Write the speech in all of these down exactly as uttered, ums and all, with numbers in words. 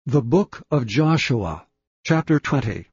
The Book of Joshua, chapter twenty.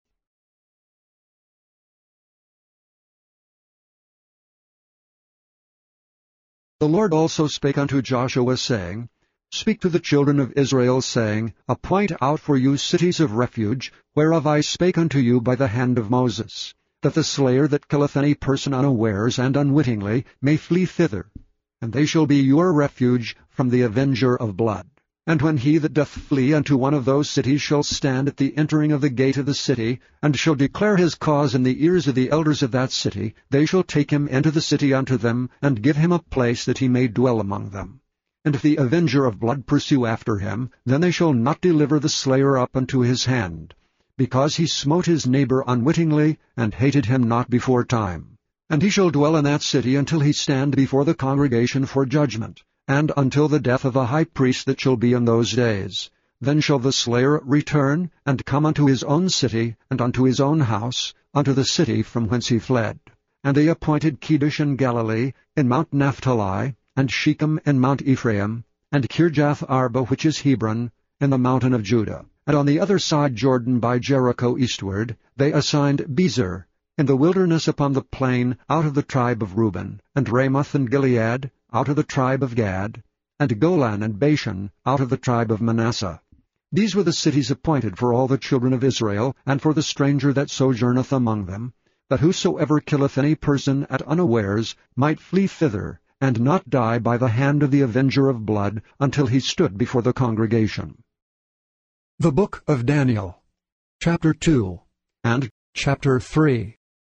The Lord also spake unto Joshua, saying, Speak to the children of Israel, saying, Appoint out for you cities of refuge, whereof I spake unto you by the hand of Moses, that the slayer that killeth any person unawares and unwittingly may flee thither, and they shall be your refuge from the avenger of blood. And when he that doth flee unto one of those cities shall stand at the entering of the gate of the city, and shall declare his cause in the ears of the elders of that city, they shall take him into the city unto them, and give him a place that he may dwell among them. And if the avenger of blood pursue after him, then they shall not deliver the slayer up unto his hand, because he smote his neighbor unwittingly, and hated him not before time. And he shall dwell in that city until he stand before the congregation for judgment, and until the death of the high priest that shall be in those days. Then shall the slayer return, and come unto his own city, and unto his own house, unto the city from whence he fled. And they appointed Kedesh in Galilee, in Mount Naphtali, and Shechem in Mount Ephraim, and Kirjath Arba, which is Hebron, in the mountain of Judah. And on the other side Jordan by Jericho eastward, they assigned Bezer, in the wilderness upon the plain, out of the tribe of Reuben, and Ramoth and Gilead, out of the tribe of Gad, and Golan and Bashan, out of the tribe of Manasseh. These were the cities appointed for all the children of Israel, and for the stranger that sojourneth among them, that whosoever killeth any person at unawares might flee thither, and not die by the hand of the avenger of blood, until he stood before the congregation. The Book of Daniel, chapter two, and chapter three.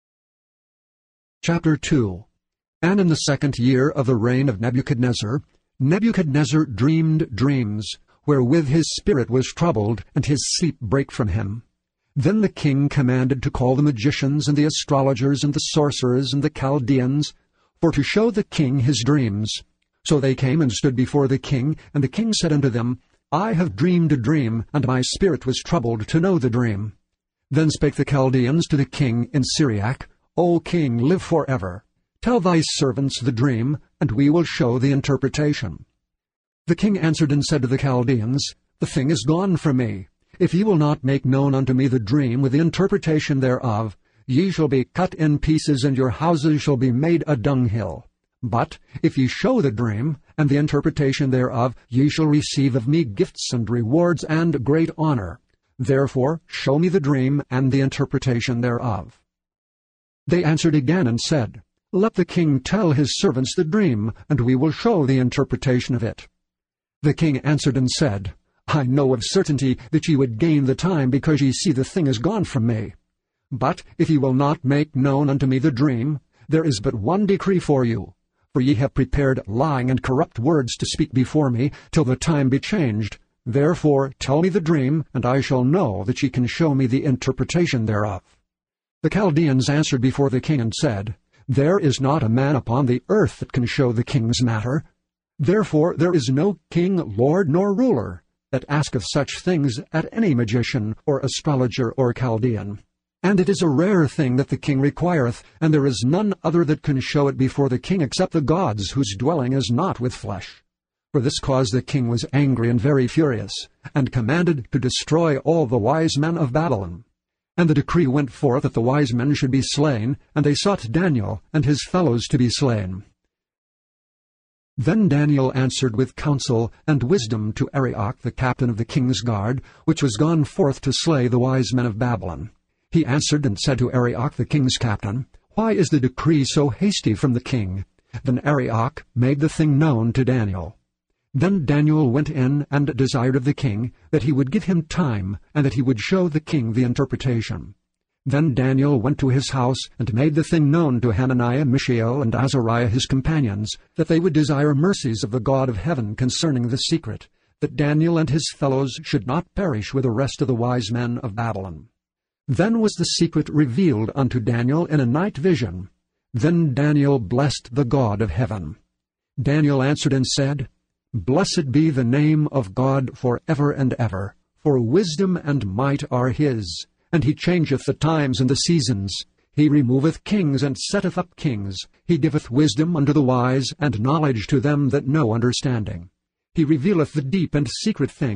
Chapter two. And in the second year of the reign of Nebuchadnezzar, Nebuchadnezzar dreamed dreams, wherewith his spirit was troubled, and his sleep brake from him. Then the king commanded to call the magicians, and the astrologers, and the sorcerers, and the Chaldeans, for to show the king his dreams. So they came and stood before the king, and the king said unto them, I have dreamed a dream, and my spirit was troubled to know the dream. Then spake the Chaldeans to the king in Syriac, O king, live forever. Tell thy servants the dream, and we will show the interpretation. The king answered and said to the Chaldeans, The thing is gone from me. If ye will not make known unto me the dream with the interpretation thereof, ye shall be cut in pieces, and your houses shall be made a dunghill. But if ye show the dream, and the interpretation thereof, ye shall receive of me gifts and rewards and great honor. Therefore show me the dream and the interpretation thereof. They answered again and said, Let the king tell his servants the dream, and we will show the interpretation of it. The king answered and said, I know of certainty that ye would gain the time, because ye see the thing is gone from me. But if ye will not make known unto me the dream, there is but one decree for you. For ye have prepared lying and corrupt words to speak before me, till the time be changed. Therefore tell me the dream, and I shall know that ye can show me the interpretation thereof. The Chaldeans answered before the king and said, There is not a man upon the earth that can show the king's matter. Therefore there is no king, lord, nor ruler that asketh such things at any magician, or astrologer, or Chaldean. And it is a rare thing that the king requireth, and there is none other that can show it before the king except the gods, whose dwelling is not with flesh. For this cause the king was angry and very furious, and commanded to destroy all the wise men of Babylon. And the decree went forth that the wise men should be slain, and they sought Daniel and his fellows to be slain. Then Daniel answered with counsel and wisdom to Arioch, the captain of the king's guard, which was gone forth to slay the wise men of Babylon. He answered and said to Arioch, the king's captain, Why is the decree so hasty from the king? Then Arioch made the thing known to Daniel. Then Daniel went in and desired of the king that he would give him time, and that he would show the king the interpretation. Then Daniel went to his house, and made the thing known to Hananiah, Mishael, and Azariah his companions, that they would desire mercies of the God of heaven concerning the secret, that Daniel and his fellows should not perish with the rest of the wise men of Babylon. Then was the secret revealed unto Daniel in a night vision. Then Daniel blessed the God of heaven. Daniel answered and said, Blessed be the name of God for ever and ever, for wisdom and might are his, and he changeth the times and the seasons. He removeth kings and setteth up kings. He giveth wisdom unto the wise, and knowledge to them that know understanding. He revealeth the deep and secret things.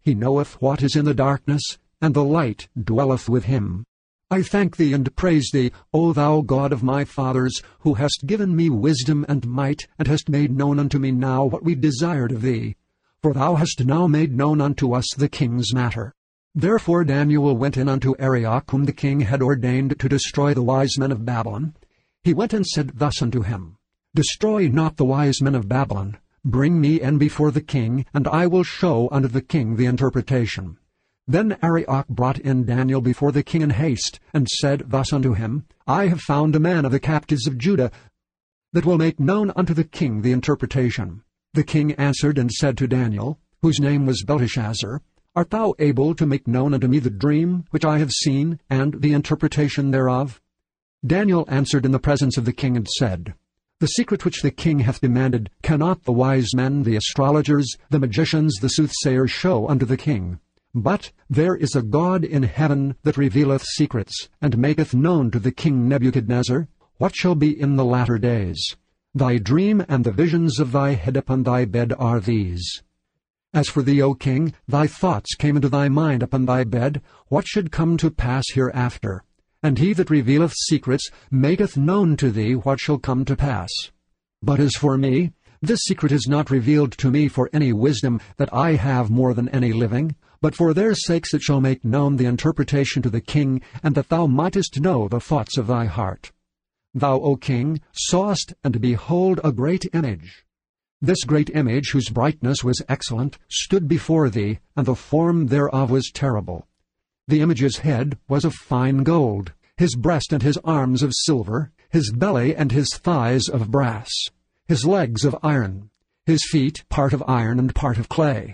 he knoweth what is in the darkness, and the light dwelleth with him. I thank thee and praise thee, O thou God of my fathers, who hast given me wisdom and might, and hast made known unto me now what we desired of thee. For thou hast now made known unto us the king's matter. Therefore Daniel went in unto Arioch, whom the king had ordained to destroy the wise men of Babylon. He went and said thus unto him, Destroy not the wise men of Babylon. Bring me in before the king, and I will show unto the king the interpretation. Then Arioch brought in Daniel before the king in haste, and said thus unto him, I have found a man of the captives of Judah, that will make known unto the king the interpretation. The king answered and said to Daniel, whose name was Belteshazzar, Art thou able to make known unto me the dream which I have seen, and the interpretation thereof? Daniel answered in the presence of the king and said, The secret which the king hath demanded cannot the wise men, the astrologers, the magicians, the soothsayers show unto the king. But there is a God in heaven that revealeth secrets, and maketh known to the king Nebuchadnezzar what shall be in the latter days. Thy dream and the visions of thy head upon thy bed are these. As for thee, O king, thy thoughts came into thy mind upon thy bed, what should come to pass hereafter. And he that revealeth secrets maketh known to thee what shall come to pass. But as for me, this secret is not revealed to me for any wisdom that I have more than any living, but for their sakes it shall make known the interpretation to the king, and that thou mightest know the thoughts of thy heart. Thou, O king, sawest, and behold, a great image. This great image, whose brightness was excellent, stood before thee, and the form thereof was terrible. The image's head was of fine gold, his breast and his arms of silver, his belly and his thighs of brass, his legs of iron, his feet part of iron and part of clay.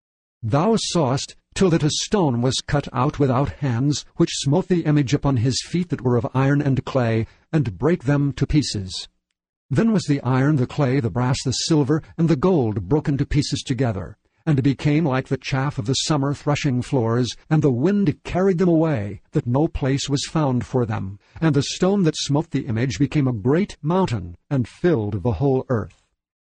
Thou sawest till that a stone was cut out without hands, which smote the image upon his feet that were of iron and clay, and brake them to pieces. Then was the iron, the clay, the brass, the silver, and the gold broken to pieces together, and became like the chaff of the summer threshing floors, and the wind carried them away, that no place was found for them. And the stone that smote the image became a great mountain, and filled the whole earth.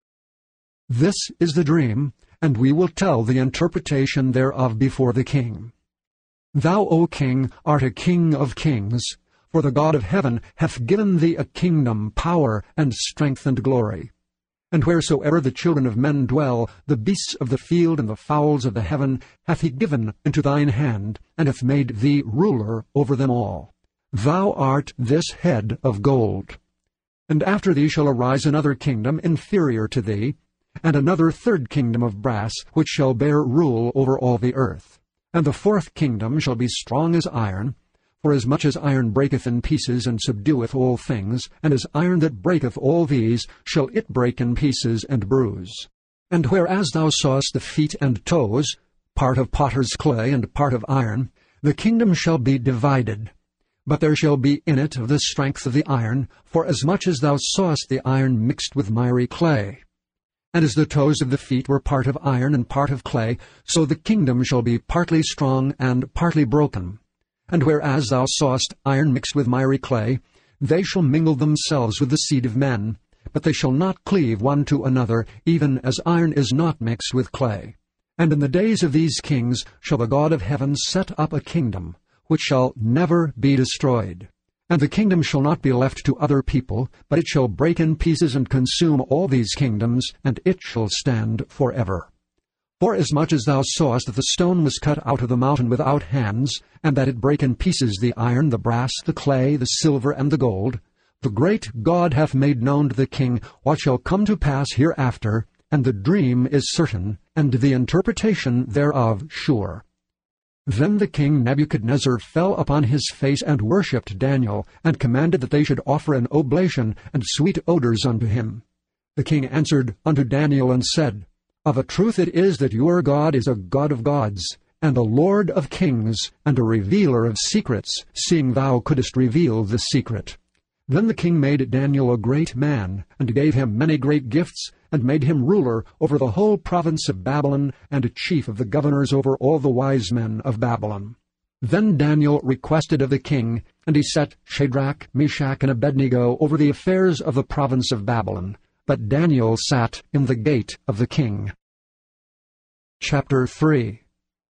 This is the dream, and we will tell the interpretation thereof before the king. Thou, O king, art a king of kings, for the God of heaven hath given thee a kingdom, power, and strength, and glory. And wheresoever the children of men dwell, the beasts of the field and the fowls of the heaven hath he given into thine hand, and hath made thee ruler over them all. Thou art this head of gold. And after thee shall arise another kingdom inferior to thee, and another third kingdom of brass, which shall bear rule over all the earth. And the fourth kingdom shall be strong as iron, for as much as iron breaketh in pieces and subdueth all things, and as iron that breaketh all these, shall it break in pieces and bruise. And whereas thou sawest the feet and toes, part of potter's clay and part of iron, the kingdom shall be divided. But there shall be in it of the strength of the iron, for as much as thou sawest the iron mixed with miry clay. And as the toes of the feet were part of iron and part of clay, so the kingdom shall be partly strong and partly broken. And whereas thou sawest iron mixed with miry clay, they shall mingle themselves with the seed of men, but they shall not cleave one to another, even as iron is not mixed with clay. And in the days of these kings shall the God of heaven set up a kingdom, which shall never be destroyed. And the kingdom shall not be left to other people, but it shall break in pieces and consume all these kingdoms, and it shall stand forever. Forasmuch as thou sawest that the stone was cut out of the mountain without hands, and that it brake in pieces the iron, the brass, the clay, the silver, and the gold, the great God hath made known to the king what shall come to pass hereafter, and the dream is certain, and the interpretation thereof sure. Then the king Nebuchadnezzar fell upon his face and worshipped Daniel, and commanded that they should offer an oblation and sweet odors unto him. The king answered unto Daniel and said, Of a truth it is that your God is a God of gods, and a Lord of kings, and a revealer of secrets, seeing thou couldest reveal this secret. Then the king made Daniel a great man, and gave him many great gifts, and made him ruler over the whole province of Babylon, and chief of the governors over all the wise men of Babylon. Then Daniel requested of the king, and he set Shadrach, Meshach, and Abednego over the affairs of the province of Babylon. But Daniel sat in the gate of the king. Chapter three.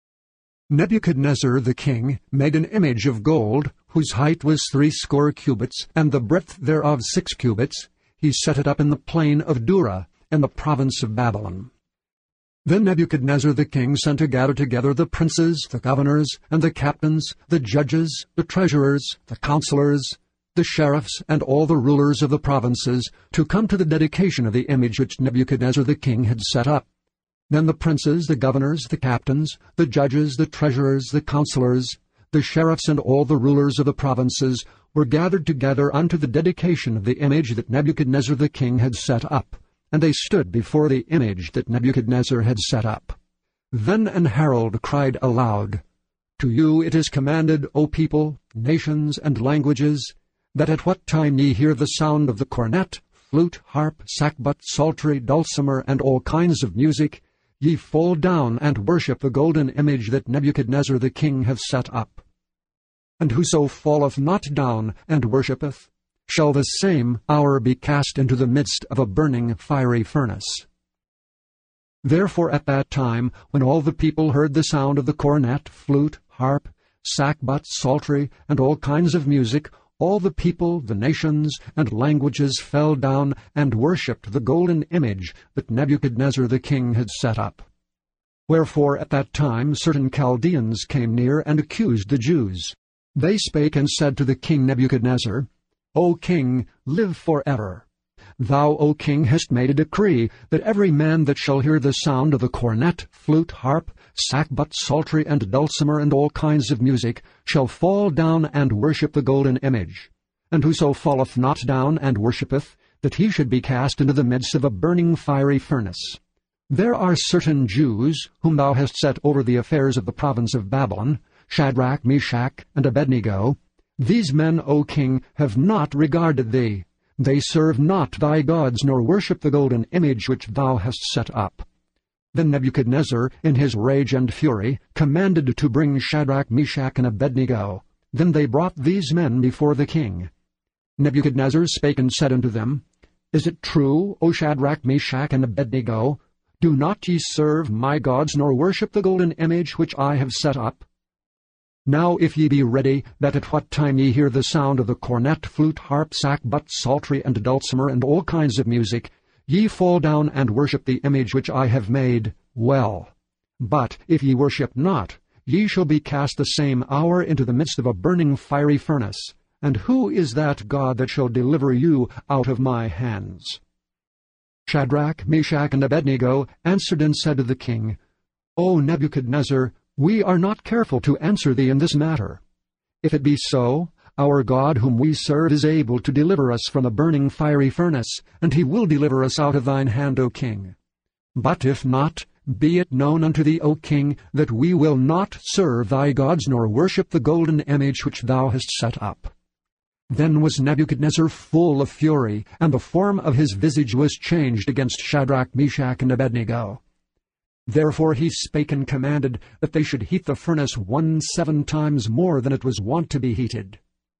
Nebuchadnezzar the king made an image of gold, whose height was threescore cubits, and the breadth thereof six cubits. He set it up in the plain of Dura, in the province of Babylon. Then Nebuchadnezzar the king sent to gather together the princes, the governors, and the captains, the judges, the treasurers, the counselors, the sheriffs, and all the rulers of the provinces, to come to the dedication of the image which Nebuchadnezzar the king had set up. Then the princes, the governors, the captains, the judges, the treasurers, the counselors, the sheriffs, and all the rulers of the provinces were gathered together unto the dedication of the image that Nebuchadnezzar the king had set up, and they stood before the image that Nebuchadnezzar had set up. Then an herald cried aloud, To you it is commanded, O people, nations, and languages, that at what time ye hear the sound of the cornet, flute, harp, sackbut, psaltery, dulcimer, and all kinds of music, ye fall down and worship the golden image that Nebuchadnezzar the king hath set up. And whoso falleth not down and worshippeth, shall the same hour be cast into the midst of a burning fiery furnace. Therefore at that time, when all the people heard the sound of the cornet, flute, harp, sackbut, psaltery, and all kinds of music, all the people, the nations, and languages fell down and worshipped the golden image that Nebuchadnezzar the king had set up. Wherefore at that time certain Chaldeans came near and accused the Jews. They spake and said to the king Nebuchadnezzar, O king, live forever. Thou, O king, hast made a decree that every man that shall hear the sound of the cornet, flute, harp, sackbut, psaltery, and dulcimer, and all kinds of music, shall fall down and worship the golden image. And whoso falleth not down and worshippeth, that he should be cast into the midst of a burning fiery furnace. There are certain Jews, whom thou hast set over the affairs of the province of Babylon, Shadrach, Meshach, and Abednego. These men, O king, have not regarded thee. They serve not thy gods, nor worship the golden image which thou hast set up. Then Nebuchadnezzar, in his rage and fury, commanded to bring Shadrach, Meshach, and Abednego. Then they brought these men before the king. Nebuchadnezzar spake and said unto them, Is it true, O Shadrach, Meshach, and Abednego? Do not ye serve my gods, nor worship the golden image which I have set up? Now if ye be ready, that at what time ye hear the sound of the cornet, flute, harp, sackbut, psaltery, and dulcimer, and all kinds of music, ye fall down and worship the image which I have made, well. But if ye worship not, ye shall be cast the same hour into the midst of a burning fiery furnace. And who is that God that shall deliver you out of my hands? Shadrach, Meshach, and Abednego answered and said to the king, O Nebuchadnezzar, we are not careful to answer thee in this matter. If it be so, our God whom we serve is able to deliver us from a burning fiery furnace, and he will deliver us out of thine hand, O king. But if not, be it known unto thee, O king, that we will not serve thy gods, nor worship the golden image which thou hast set up. Then was Nebuchadnezzar full of fury, and the form of his visage was changed against Shadrach, Meshach, and Abednego. Therefore he spake and commanded that they should heat the furnace one seven times more than it was wont to be heated.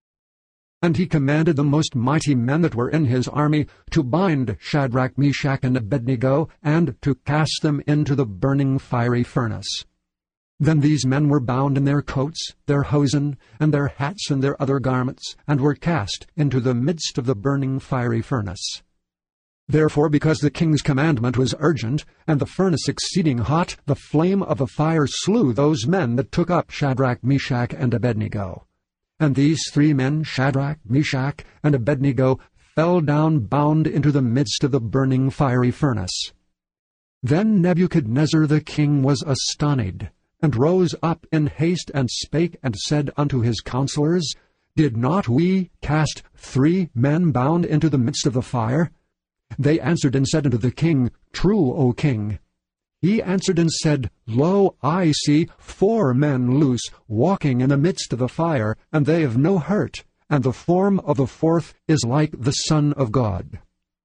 And he commanded the most mighty men that were in his army to bind Shadrach, Meshach, and Abednego, and to cast them into the burning fiery furnace. Then these men were bound in their coats, their hosen, and their hats, and their other garments, and were cast into the midst of the burning fiery furnace. Therefore, because the king's commandment was urgent, and the furnace exceeding hot, the flame of the fire slew those men that took up Shadrach, Meshach, and Abednego. And these three men, Shadrach, Meshach, and Abednego, fell down bound into the midst of the burning fiery furnace. Then Nebuchadnezzar the king was astonied, and rose up in haste, and spake and said unto his counselors, Did not we cast three men bound into the midst of the fire? They answered and said unto the king, True, O king. He answered and said, Lo, I see four men loose, walking in the midst of the fire, and they have no hurt, and the form of the fourth is like the Son of God.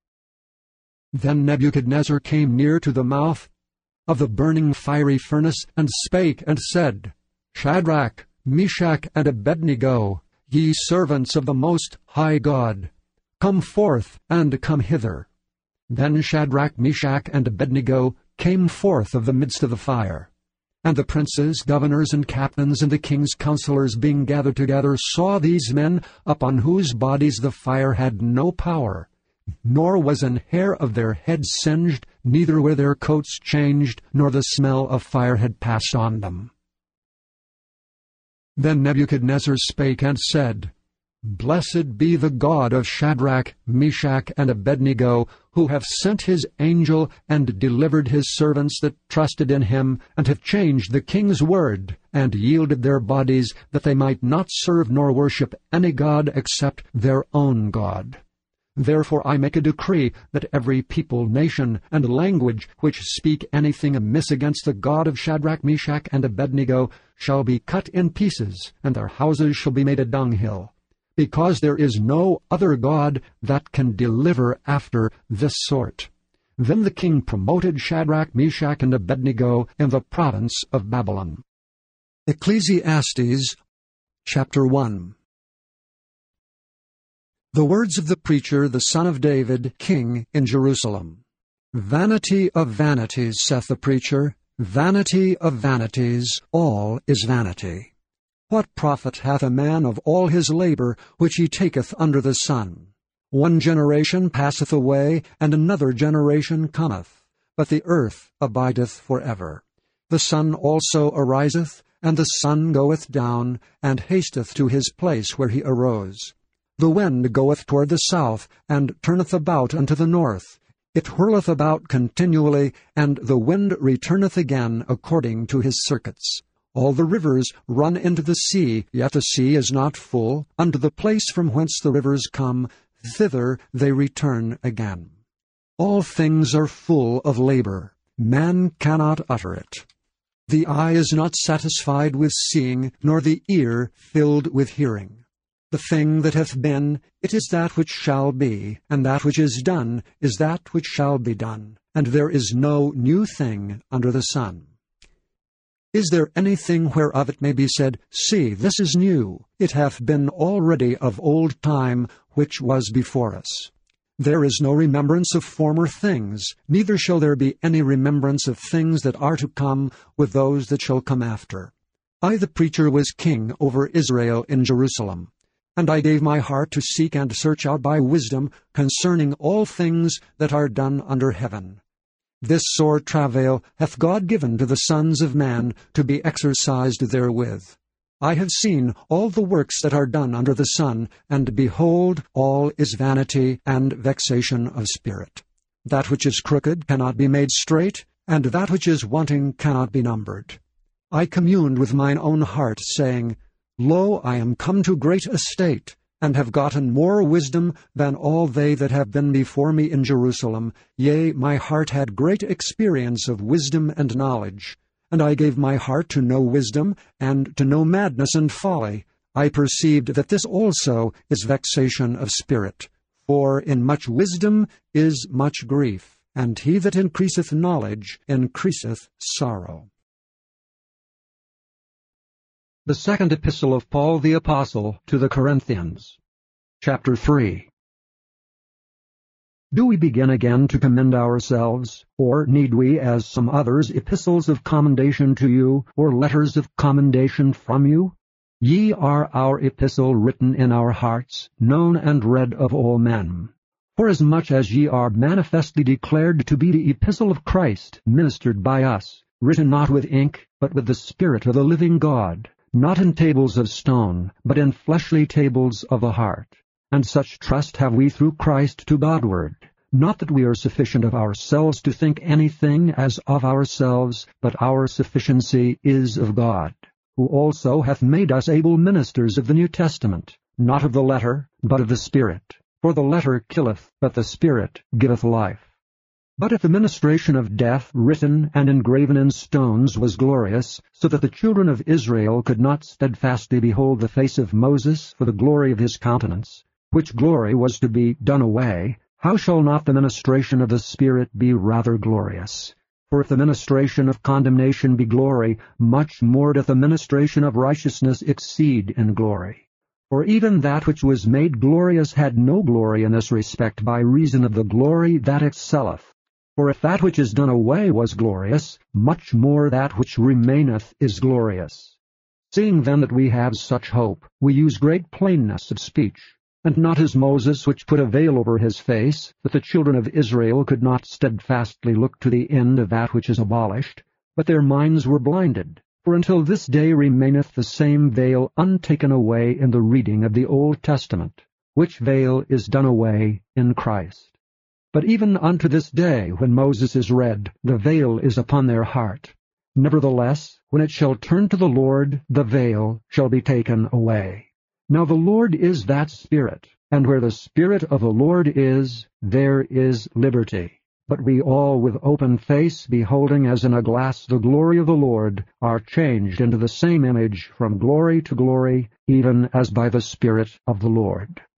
Then Nebuchadnezzar came near to the mouth of the burning fiery furnace, and spake and said, Shadrach, Meshach, and Abednego, ye servants of the Most High God, come forth and come hither. Then Shadrach, Meshach, and Abednego came forth of the midst of the fire. And the princes, governors, and captains, and the king's counselors being gathered together, saw these men, upon whose bodies the fire had no power, nor was an hair of their head singed, neither were their coats changed, nor the smell of fire had passed on them. Then Nebuchadnezzar spake and said, Blessed be the God of Shadrach, Meshach, and Abednego, who hath sent his angel and delivered his servants that trusted in him, and have changed the king's word, and yielded their bodies, that they might not serve nor worship any god except their own God. Therefore I make a decree that every people, nation, and language which speak anything amiss against the God of Shadrach, Meshach, and Abednego shall be cut in pieces, and their houses shall be made a dunghill, because there is no other God that can deliver after this sort. Then the king promoted Shadrach, Meshach, and Abednego in the province of Babylon. Ecclesiastes chapter one. The words of the preacher, the son of David, king in Jerusalem. Vanity of vanities, saith the preacher, vanity of vanities, all is vanity. What profit hath a man of all his labor which he taketh under the sun? One generation passeth away, and another generation cometh, but the earth abideth for ever. The sun also ariseth, and the sun goeth down, and hasteth to his place where he arose. The wind goeth toward the south, and turneth about unto the north. It whirleth about continually, and the wind returneth again according to his circuits. All the rivers run into the sea, yet the sea is not full. Unto the place from whence the rivers come, thither they return again. All things are full of labor. Man cannot utter it. The eye is not satisfied with seeing, nor the ear filled with hearing. The thing that hath been, it is that which shall be, and that which is done is that which shall be done, and there is no new thing under the sun. Is there anything whereof it may be said, See, this is new, it hath been already of old time, which was before us? There is no remembrance of former things, neither shall there be any remembrance of things that are to come with those that shall come after. I the preacher was king over Israel in Jerusalem. And I gave my heart to seek and search out by wisdom concerning all things that are done under heaven. This sore travail hath God given to the sons of man to be exercised therewith. I have seen all the works that are done under the sun, and behold, all is vanity and vexation of spirit. That which is crooked cannot be made straight, and that which is wanting cannot be numbered. I communed with mine own heart, saying, Lo, I am come to great estate, and have gotten more wisdom than all they that have been before me in Jerusalem. Yea, my heart had great experience of wisdom and knowledge. And I gave my heart to know wisdom, and to know madness and folly. I perceived that this also is vexation of spirit. For in much wisdom is much grief, and he that increaseth knowledge increaseth sorrow. The second epistle of Paul the Apostle to the Corinthians, chapter three. Do we begin again to commend ourselves, or need we, as some others, epistles of commendation to you, or letters of commendation from you? Ye are our epistle written in our hearts, known and read of all men. Forasmuch as ye are manifestly declared to be the epistle of Christ, ministered by us, written not with ink, but with the Spirit of the living God, not in tables of stone, but in fleshly tables of the heart. And such trust have we through Christ to Godward. Not that we are sufficient of ourselves to think anything as of ourselves, but our sufficiency is of God, who also hath made us able ministers of the New Testament, not of the letter, but of the Spirit. For the letter killeth, but the Spirit giveth life. But if the ministration of death, written and engraven in stones, was glorious, so that the children of Israel could not steadfastly behold the face of Moses for the glory of his countenance, which glory was to be done away, how shall not the ministration of the Spirit be rather glorious? For if the ministration of condemnation be glory, much more doth the ministration of righteousness exceed in glory. For even that which was made glorious had no glory in this respect by reason of the glory that excelleth. For if that which is done away was glorious, much more that which remaineth is glorious. Seeing then that we have such hope, we use great plainness of speech, and not as Moses, which put a veil over his face, that the children of Israel could not steadfastly look to the end of that which is abolished, but their minds were blinded. For until this day remaineth the same veil untaken away in the reading of the Old Testament, which veil is done away in Christ. But even unto this day, when Moses is read, the veil is upon their heart. Nevertheless, when it shall turn to the Lord, the veil shall be taken away. Now the Lord is that Spirit, and where the Spirit of the Lord is, there is liberty. But we all with open face, beholding as in a glass the glory of the Lord, are changed into the same image from glory to glory, even as by the Spirit of the Lord.